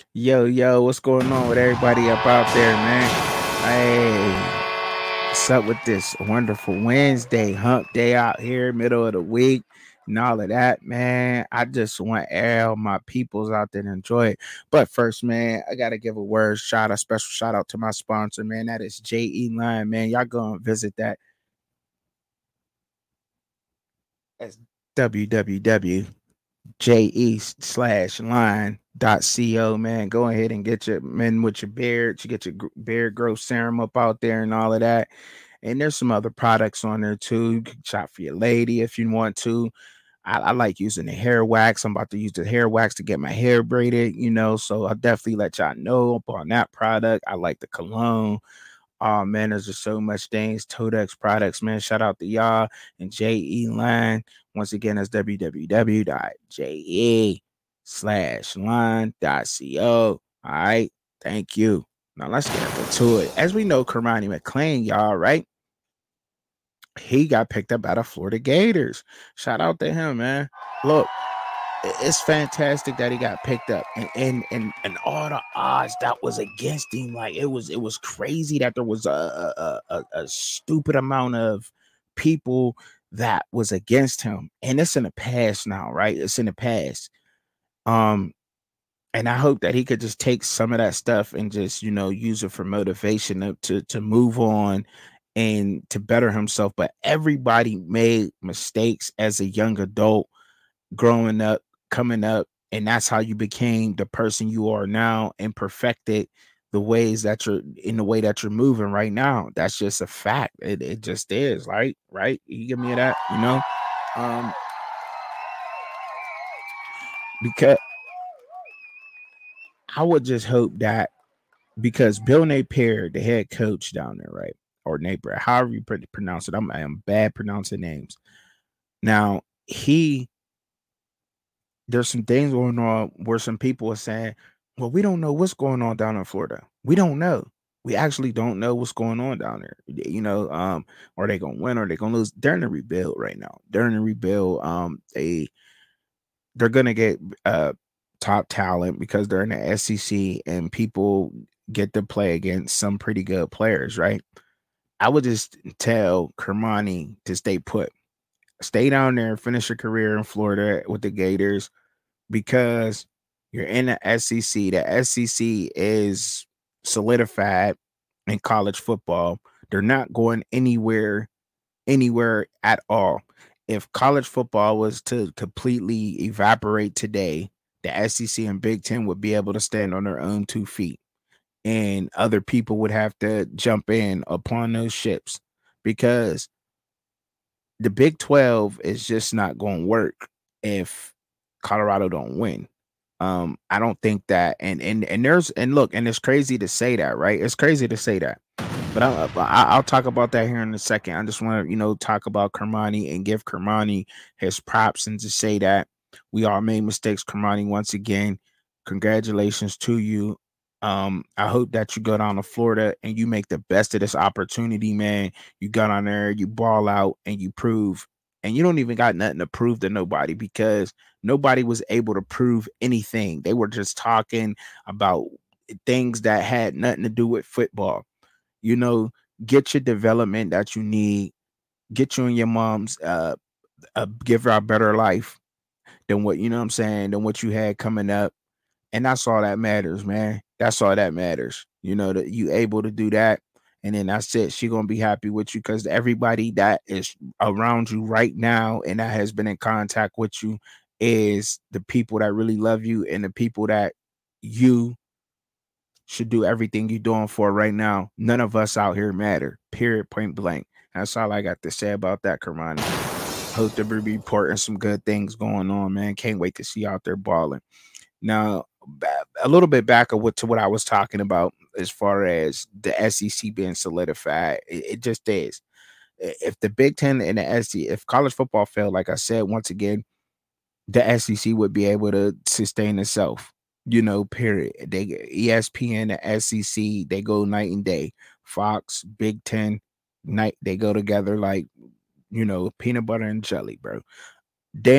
Yo, what's going on with everybody up out there, man? Hey, what's up with this wonderful Wednesday, hump day out here, middle of the week, and all of that, man? I just want all my peoples out there to enjoy it. But first, man, I got to give a special shout out to my sponsor, man. That is JE Line, man. Y'all go and visit that. That's www je/line.co, man. Go ahead and get your men with your beard. You get your beard growth serum up out there and all of that. And there's some other products on there too. You can shop for your lady if you want to. I like using the hair wax. I'm about to use the hair wax to get my hair braided. So I'll definitely let y'all know upon that product. I like the cologne. Oh man, there's just so much things. Todex products, man. Shout out to y'all and JE Line. Once again, that's www.je/line.co. All right. Thank you. Now let's get into it. As we know, Kermani McClain, y'all, right? He got picked up by the Florida Gators. Shout out to him, man. Look, it's fantastic that he got picked up and all the odds that was against him. Like it was crazy that there was a stupid amount of people that was against him, and it's in the past now, right? It's in the past. um and I hope that he could just take some of that stuff and just use it for motivation to move on and to better himself. But everybody made mistakes as a young adult, growing up, coming up, and that's how you became the person you are now and perfected the way that you're moving right now. That's just a fact. It just is, right. You give me that, um because I would just hope that, because Bill Napier, the head coach down there, right, or Napier, however you pronounce it, I am bad pronouncing names. Now he there's some things going on where some people are saying, well, we don't know what's going on down in Florida. We don't know. We actually don't know what's going on down there. Are they gonna win or are they gonna lose? They're in a rebuild right now. They're in a rebuild. They're gonna get top talent because they're in the SEC and people get to play against some pretty good players, right? I would just tell Kermani to stay put. Stay down there, finish your career in Florida with the Gators, because you're in the SEC. The SEC is solidified in college football. They're not going anywhere at all. If college football was to completely evaporate today, the SEC and Big Ten would be able to stand on their own 2 feet, and other people would have to jump in upon those ships, because the Big 12 is just not going to work if Colorado don't win. I don't think that, and there's and look, and it's crazy to say that, right? It's crazy to say that, but I'll talk about that here in a second. I just want to talk about Kermani and give Kermani his props and to say that we all made mistakes. Kermani, once again, congratulations to you. I hope that you go down to Florida and you make the best of this opportunity, man. You got on there, you ball out, and you prove. And you don't even got nothing to prove to nobody, because nobody was able to prove anything. They were just talking about things that had nothing to do with football. You know, get your development that you need. Get you and your mom's give her a better life than what you know what I'm saying, than what you had coming up. And that's all that matters, man. That's all that matters. That you able to do that. And then that's it. She gonna be happy with you, because everybody that is around you right now and that has been in contact with you is the people that really love you and the people that you should do everything you're doing for right now. None of us out here matter. Period. Point blank. That's all I got to say about that, Kermani. Hope to be reporting some good things going on, man. Can't wait to see you out there balling. Now, a little bit back of to what I was talking about as far as the SEC being solidified. It just is. If the Big Ten and the SEC, if college football failed, like I said, once again, the SEC would be able to sustain itself. Period. They ESPN, the SEC, they go night and day. Fox, Big Ten, night they go together like peanut butter and jelly, bro. Then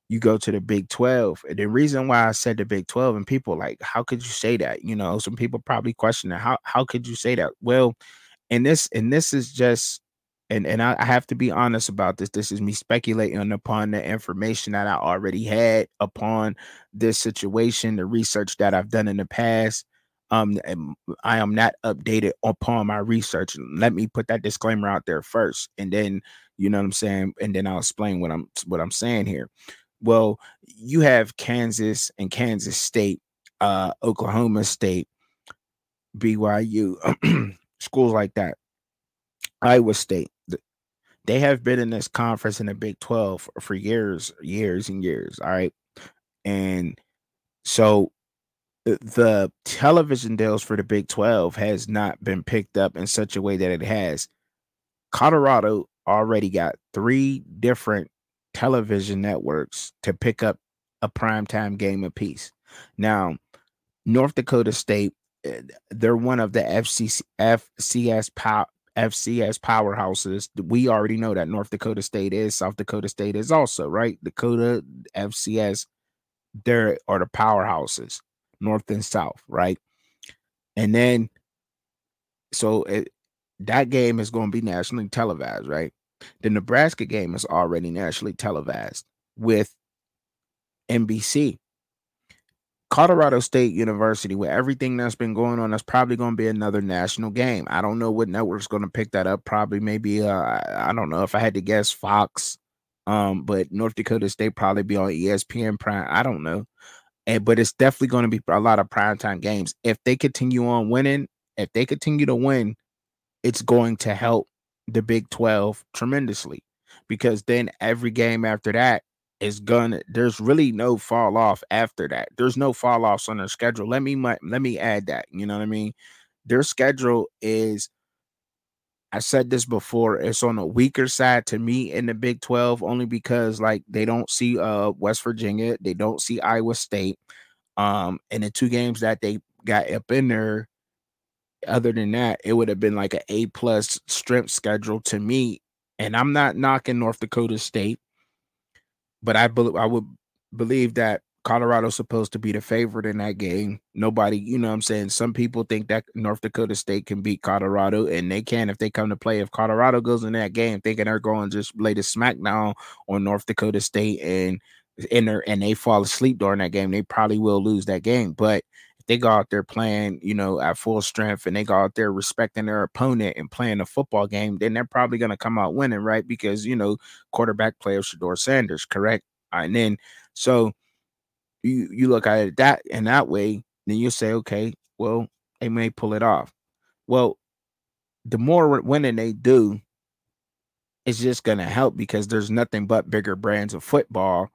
You go to the Big 12. And the reason why I said the Big 12, and people like, how could you say that? Some people probably question it. How could you say that? Well, and this is just, and I have to be honest about this. This is me speculating upon the information that I already had upon this situation, the research that I've done in the past. And I am not updated upon my research. Let me put that disclaimer out there first, and then you know what I'm saying, and then I'll explain what I'm saying here. Well, you have Kansas and Kansas State, Oklahoma State, BYU, schools like that, Iowa State. They have been in this conference in the Big 12 for years and years. All right. And so the television deals for the Big 12 has not been picked up in such a way that it has. Colorado already got three different television networks to pick up a primetime game apiece. Now, North Dakota State, they're one of the FCS powerhouses. We already know that North Dakota State is. South Dakota State is also, right? Dakota, FCS, there are the powerhouses, North and South, right? And then, so that game is going to be nationally televised, right? The Nebraska game is already nationally televised with NBC. Colorado State University, with everything that's been going on, that's probably going to be another national game. I don't know what network's going to pick that up. Probably, maybe, I don't know. If I had to guess, Fox. But North Dakota State probably be on ESPN Prime. I don't know. But it's definitely going to be a lot of primetime games. If they continue on winning, if they continue to win, it's going to help the Big 12 tremendously, because then every game after that is gonna, there's really no fall off after that. There's no fall offs on their schedule. Let me add that. You know what I mean? Their schedule is, I said this before, it's on a weaker side to me in the Big 12, only because like they don't see West Virginia, they don't see Iowa State. And the two games that they got up in there, other than that, it would have been like an A+ strength schedule to me. And I'm not knocking North Dakota State, but I would believe that Colorado's supposed to be the favorite in that game. Nobody, you know what I'm saying? Some people think that North Dakota State can beat Colorado, and they can if they come to play. If Colorado goes in that game thinking they're going to just lay the smackdown on North Dakota State and they fall asleep during that game, they probably will lose that game. But if they go out there playing, at full strength, and they go out there respecting their opponent and playing a football game, then they're probably going to come out winning, right? Because, quarterback play of Shedeur Sanders, correct? And then, so you look at it that in that way, then you say, okay, well, they may pull it off. Well, the more winning they do, it's just going to help, because there's nothing but bigger brands of football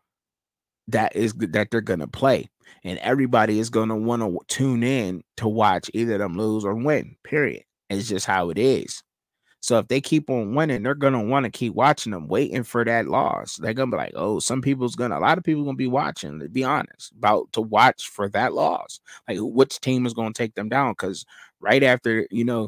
that they're gonna play, and everybody is gonna want to tune in to watch either them lose or win. Period. It's just how it is. So if they keep on winning, they're gonna want to keep watching them, waiting for that loss. They're gonna be like, oh, a lot of people gonna be watching. To be honest, about to watch for that loss, like which team is gonna take them down? Because right after,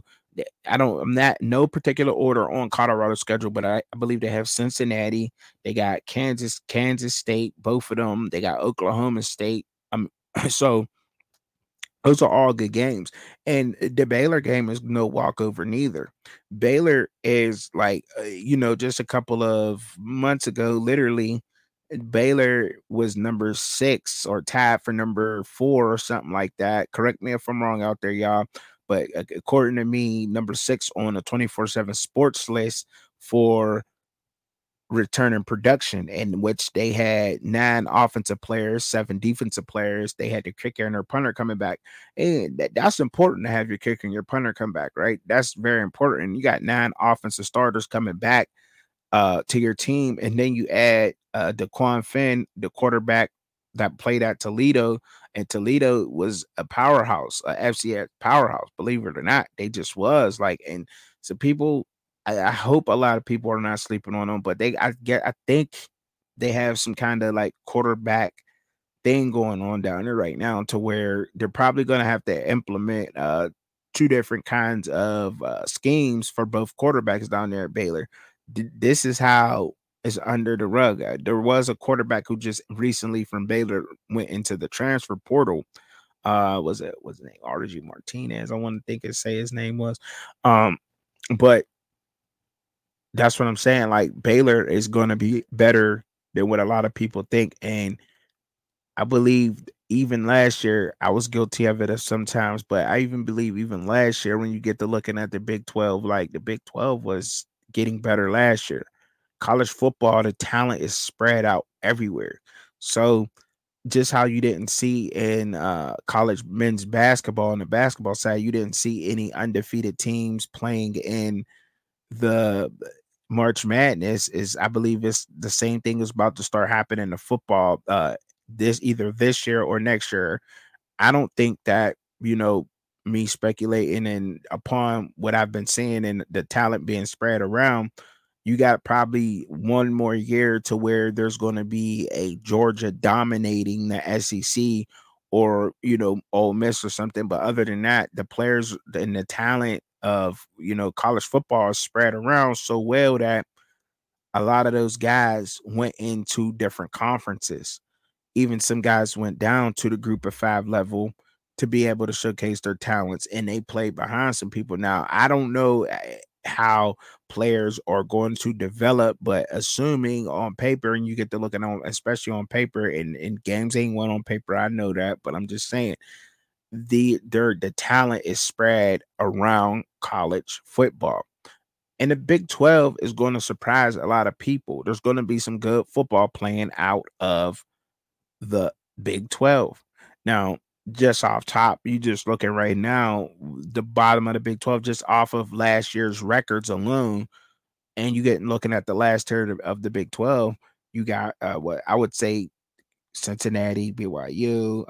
I'm not no particular order on Colorado's schedule, but I believe they have Cincinnati, they got Kansas State, both of them. They got Oklahoma State. So those are all good games. And the Baylor game is no walkover neither. Baylor is like, just a couple of months ago, literally, Baylor was number 6 or tied for number 4 or something like that. Correct me if I'm wrong out there, y'all. But according to me, number 6 on a 24/7 sports list for return in production, in which they had 9 offensive players, 7 defensive players. They had their kicker and their punter coming back. And that's important to have your kicker and your punter come back, right? That's very important. You got 9 offensive starters coming back to your team, and then you add DeQuan Finn, the quarterback that played at Toledo, and Toledo was a powerhouse, a FCS powerhouse. Believe it or not, they just was like, and so people, I hope a lot of people are not sleeping on them, but I think they have some kind of like quarterback thing going on down there right now, to where they're probably going to have to implement 2 different kinds of schemes for both quarterbacks down there at Baylor. This is how is under the rug. There was a quarterback who just recently from Baylor went into the transfer portal. Was his name RG Martinez? I want to think it say his name was. But that's what I'm saying. Like Baylor is going to be better than what a lot of people think, and I believe even last year I was guilty of it sometimes, but I even believe even last year when you get to looking at the Big 12, like the Big 12 was getting better last year. College football, the talent is spread out everywhere. So just how you didn't see in college men's basketball on the basketball side, you didn't see any undefeated teams playing in the March Madness. Is I believe it's the same thing is about to start happening in the football this either this year or next year. I don't think that, me speculating and upon what I've been seeing and the talent being spread around, you got probably one more year to where there's going to be a Georgia dominating the SEC or, Ole Miss or something. But other than that, the players and the talent of, college football is spread around so well that a lot of those guys went into different conferences. Even some guys went down to the group of five level to be able to showcase their talents and they played behind some people. Now, I don't know how players are going to develop, but assuming on paper, and you get to looking on, especially on paper, and games ain't one on paper. I know that, but I'm just saying the talent is spread around college football. And the Big 12 is going to surprise a lot of people. There's going to be some good football playing out of the Big 12. Now, just off top, you just looking right now, the bottom of the Big 12, just off of last year's records alone, and you get looking at the last tier of the Big 12, you got what I would say Cincinnati, BYU,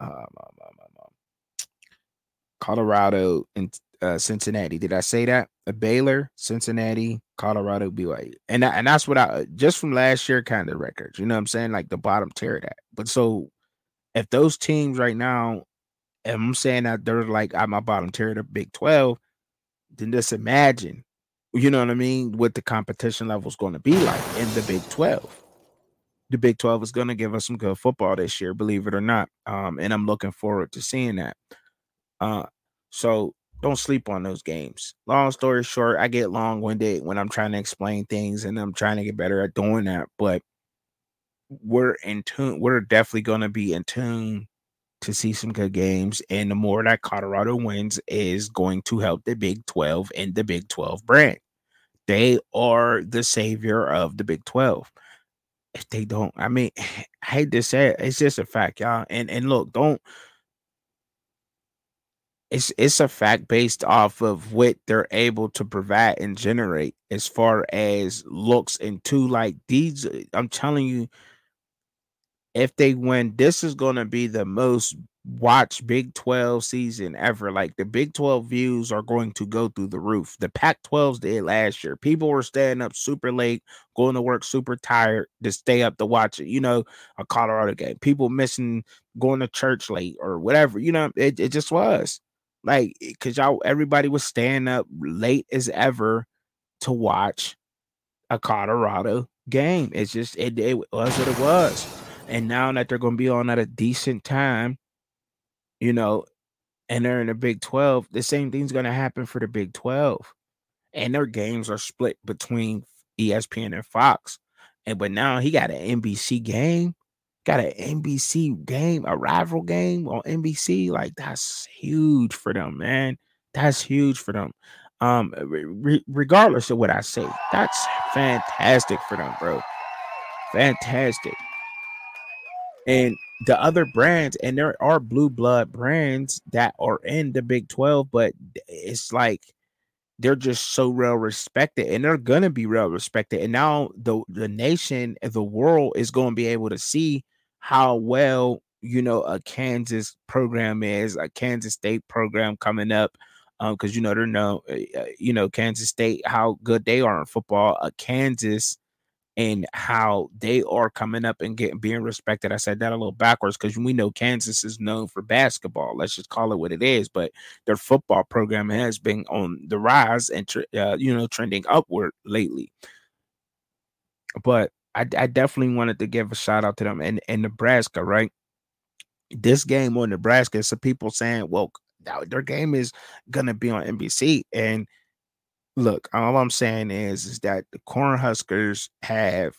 Colorado, and Cincinnati. Did I say that? Baylor, Cincinnati, Colorado, BYU, and that's what I just from last year kind of records. You know what I'm saying? Like the bottom tier of that. But so if those teams right now, and I'm saying that they're like at my bottom tier of the Big 12, then just imagine, you know what I mean, what the competition level is going to be like in the Big 12. The Big 12 is going to give us some good football this year, believe it or not. And I'm looking forward to seeing that. Uh, so don't sleep on those games. Long story short, I get long winded when I'm trying to explain things and I'm trying to get better at doing that. But we're in tune. We're definitely going to be in tune to see some good games. And the more that Colorado wins is going to help the Big 12 and the Big 12 brand. They are the savior of the Big 12. If they don't, I mean, I hate to say it, it's just a fact, y'all. And look, don't it's a fact based off of what they're able to provide and generate as far as looks into like these. I'm telling you, if they win, this is going to be the most watched Big 12 season ever. Like the Big 12 views are going to go through the roof. The Pac 12s did last year. People were staying up super late, going to work super tired to stay up to watch it. A Colorado game. People missing going to church late or whatever. It just was like because everybody was staying up late as ever to watch a Colorado game. It's just it was what it was. And now that they're going to be on at a decent time, you know, and they're in the Big 12, the same thing's going to happen for the Big 12. And their games are split between ESPN and Fox. But now he got an NBC game, a rival game on NBC. Like that's huge for them, man. That's huge for them. Regardless of what I say, that's fantastic for them, bro. Fantastic. And the other brands, and there are blue blood brands that are in the Big 12, but it's like they're just so well respected and they're gonna be well respected. And now the nation and the world is gonna be able to see how well a Kansas program is, a Kansas State program coming up. Because they're Kansas State, how good they are in football, Kansas and how they are coming up and being respected. I said that a little backwards because we know Kansas is known for basketball. Let's just call it what it is. But their football program has been on the rise and trending upward lately. But I definitely wanted to give a shout out to them and Nebraska, right? This game on Nebraska, some people saying, well, their game is gonna be on NBC. And look, all I'm saying is that the Cornhuskers have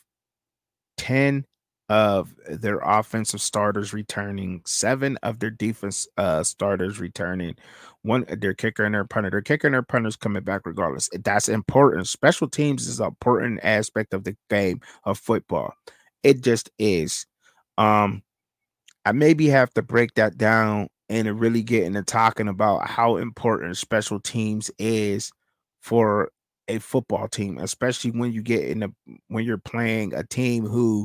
10 of their offensive starters returning, 7 of their defense starters returning, one their kicker and their punter. Their kicker and their punter's coming back regardless. That's important. Special teams is an important aspect of the game of football. It just is. Um, I maybe have to break that down and really get into talking about how important special teams is for a football team, especially when you get in a when you're playing a team who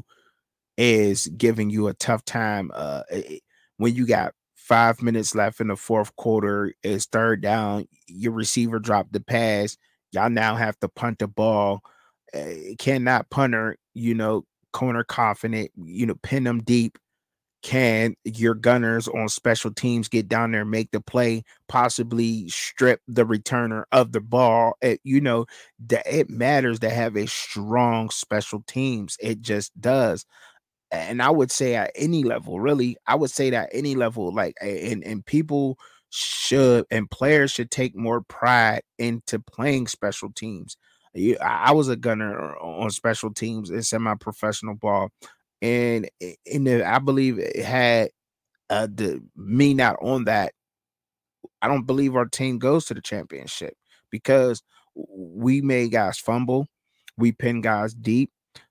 is giving you a tough time. When you got 5 minutes left in the fourth quarter, it's third down, your receiver dropped the pass. Y'all now have to punt the ball. Cannot punter, corner confident, pin them deep. Can your gunners on special teams get down there, make the play, possibly strip the returner of the ball? That it matters to have a strong special teams. It just does. And I would say at any level, really, I would say that any level, like, and people should and players should take more pride into playing special teams. I was a gunner on special teams in semi-professional ball, and I believe it had the me not on that. I don't believe our team goes to the championship because we made guys fumble, we pinned guys deep,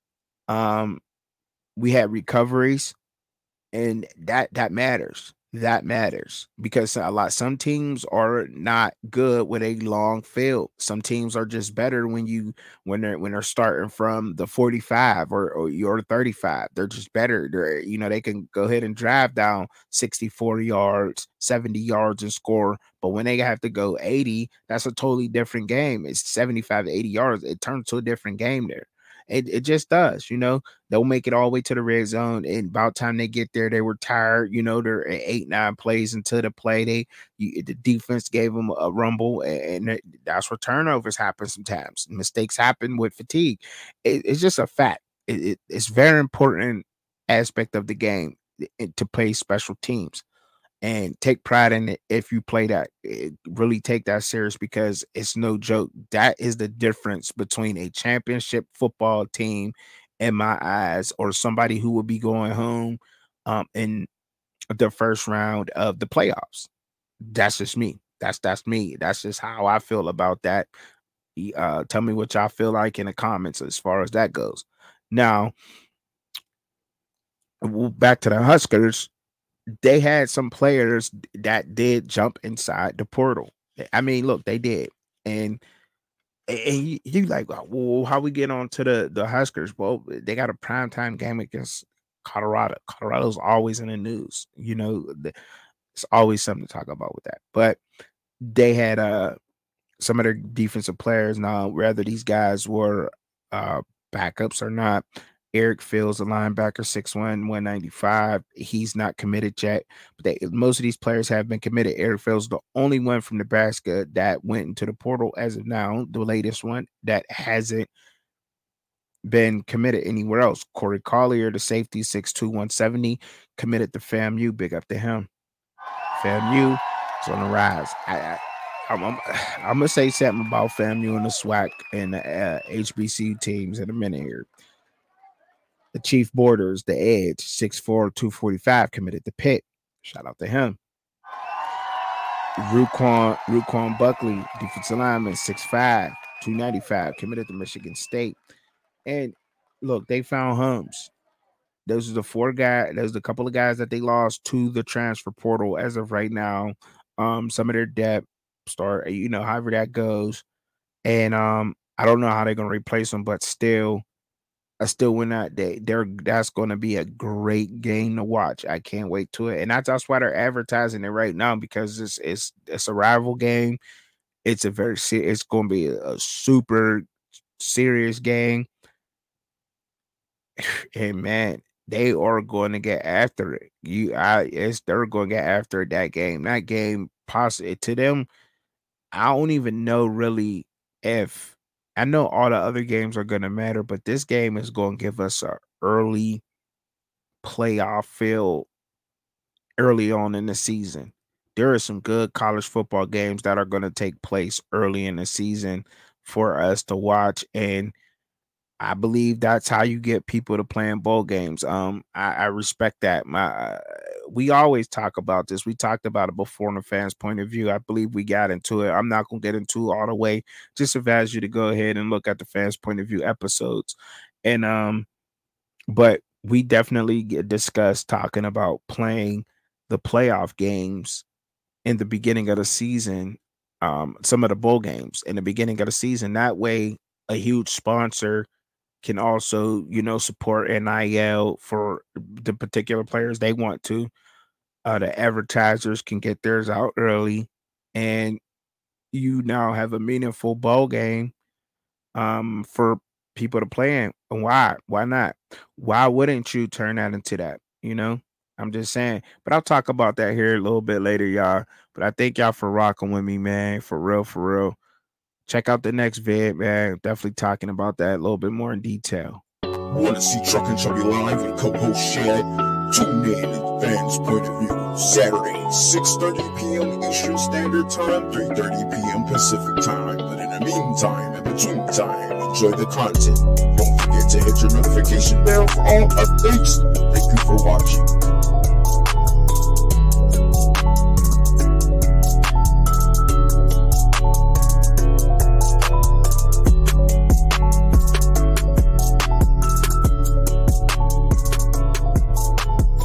um, we had recoveries. And that matters. That matters because some teams are not good with a long field. Some teams are just better when they're starting from the 45 or your 35. They're just better. They can go ahead and drive down 64 yards, 70 yards and score. But when they have to go 80, that's a totally different game. It's 75 to 80 yards. It turns to a different game there. It just does. They'll make it all the way to the red zone, and about time they get there, they were tired. They're 8, 9 plays into the play. The defense gave them a rumble, and that's where turnovers happen sometimes. Mistakes happen with fatigue. It's just a fact. It's very important aspect of the game to play special teams and take pride in it. If you play that, really take that serious because it's no joke. That is the difference between a championship football team in my eyes or somebody who will be going home in the first round of the playoffs. That's just me. That's me. That's just how I feel about that. Tell me what y'all feel like in the comments as far as that goes. Now, back to the Huskers, they had some players that did jump inside the portal. I mean, look, they did. And you like, well, how we get on to the Huskers? Well, they got a primetime game against Colorado. Colorado's always in the news. It's always something to talk about with that. But they had some of their defensive players. Now, whether these guys were uh, backups or not, Eric Fields, a linebacker, 6'1", 195. He's not committed yet, but most of these players have been committed. Eric Fields, the only one from Nebraska that went into the portal as of now, the latest one that hasn't been committed anywhere else. Corey Collier, the safety, 6'2", 170, committed to FAMU. Big up to him. FAMU is on the rise. I'm gonna say something about FAMU and the SWAC and the HBCU teams in a minute here. The Chief Borders, the Edge, 6'4", 245, committed to Pitt. Shout out to him. Ruquan Buckley, defensive lineman, 6'5", 295, committed to Michigan State. And look, they found homes. Those are the four guys. There's a couple of guys that they lost to the transfer portal as of right now. Some of their depth start, however that goes. And I don't know how they're gonna replace them, but still, I still win that day. That's gonna be a great game to watch. I can't wait to it. And that's why they're advertising it right now because it's a rival game. It's gonna be a super serious game. And man, they are going to get after it. They're going to get after that game. That game, possibly to them, I don't even know really if I know all the other games are gonna matter, but this game is gonna give us a early playoff feel early on in the season. There are some good college football games that are gonna take place early in the season for us to watch, and I believe that's how you get people to play in bowl games. I respect that. We always talk about this. We talked about it before from the fans' point of view. I believe we got into it. I'm not gonna get into it all the way. Just advise you to go ahead and look at the fans' point of view episodes. And but we definitely get discussed talking about playing the playoff games in the beginning of the season, some of the bowl games in the beginning of the season. That way, a huge sponsor can also, support NIL for the particular players they want to. The advertisers can get theirs out early, and you now have a meaningful bowl game for people to play in. And why? Why not? Why wouldn't you turn that into that? I'm just saying. But I'll talk about that here a little bit later, y'all. But I thank y'all for rocking with me, man. For real, for real. Check out the next vid, man. Definitely talking about that a little bit more in detail. Want to see Truck and Chubby live with co-host Shed? Tune in at Fans Point of View, Saturday, 6:30 p.m. Eastern Standard Time, 3:30 p.m. Pacific Time. But in the meantime, in between time, enjoy the content. Don't forget to hit your notification bell for all updates. Thank you for watching.